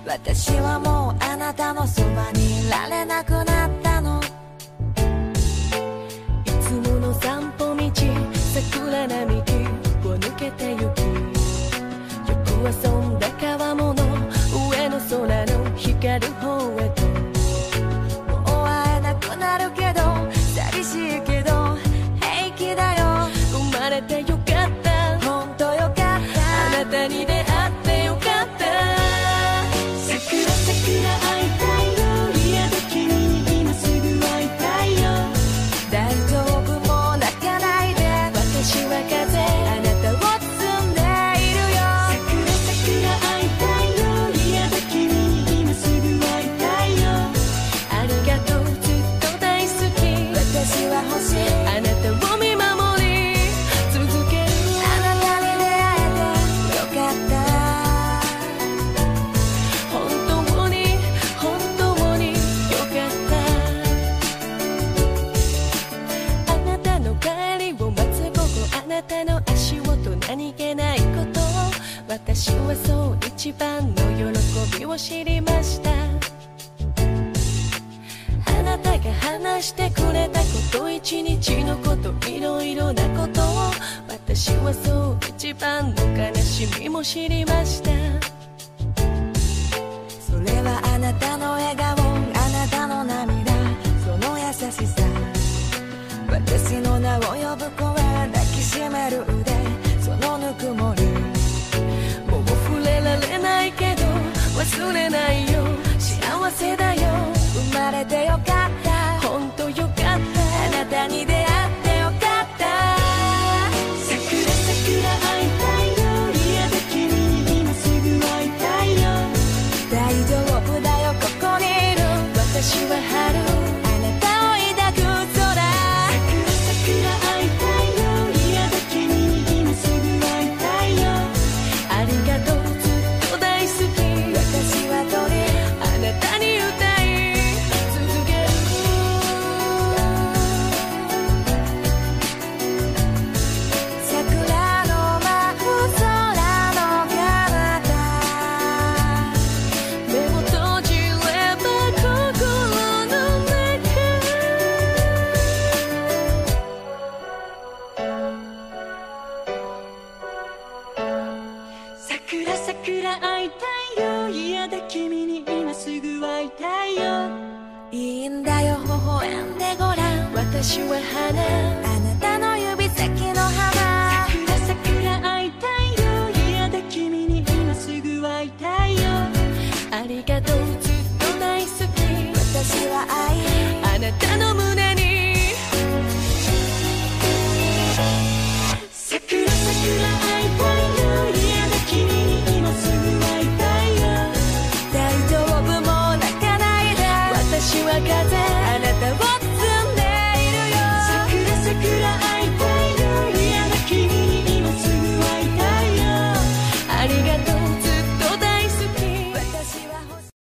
私はもうあなたのそばにいられなくなったの。いつもの散歩道、桜並木を抜けてゆき、よく遊んだ川面の上の空の光る方へと。もう会えなくなるけど寂しいけど平気だよ。生まれてよかった、本当よかった、あなたに出会ってよかった。桜桜会いたいよ、嫌だ君に今すぐ会いたいよ。大丈夫もう泣かないで、私は風、あなたを包んでいるよ。桜桜会いたいよ、嫌だ君に今すぐ会いたいよ。ありがとうずっと大好き、私は欲しい、あなたを見守り続ける。あなたに出会えてよかった、本当に本当によかった。あなたの帰りを待つ午後、あなたの足音何気ないこと、私はそう一番の喜びを知りました。あなたが話してくれたこと、一日のこと、いろいろなことを、私はそう一番の悲しみも知りました。それはあなたの笑顔、あなたの涙、その優しさ、私の名を呼ぶ声、抱きしめる腕、そのぬくもり、もう触れられないけど忘れないよ、幸せだよ、生まれてよかった、本当よかった、あなたに出会ってよかった。桜桜会いたいよ、嫌だ君に今すぐ会いたいよ。大丈夫だよ、ここにいる、私は春、あなたを抱く空。桜桜会いたいよ、嫌だ君に今すぐ会いたいよ。ありがとうずっと大好き、私は鳥、あなたに歌い続ける。桜の舞う空の彼方、目を閉じれば心の中。桜桜会いたいよ、嫌だ君に今すぐ会いたいよ。いいんだよ、微笑んでごらん、私は花、あなたの指先の花。桜桜会いたいよ、嫌だ君に今すぐ会いたいよ。ありがとう